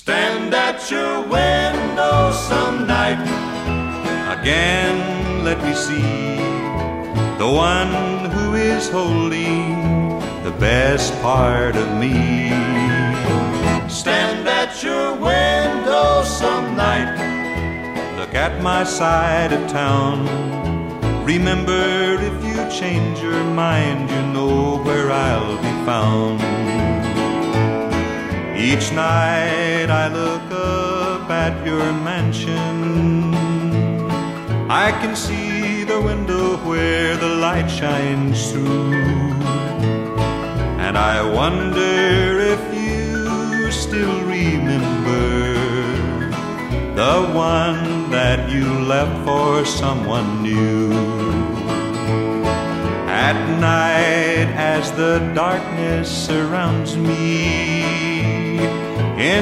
Stand at your window some night. Again let me see the one who is holding the best part of me. Stand at your window some night. Look at my side of town. Remember, if you change your mind, you know where I'll be found. Each night I look up at your mansion. I can see the window where the light shines through, and I wonder if you still remember the one that you left for someone new. At night, as the darkness surrounds me,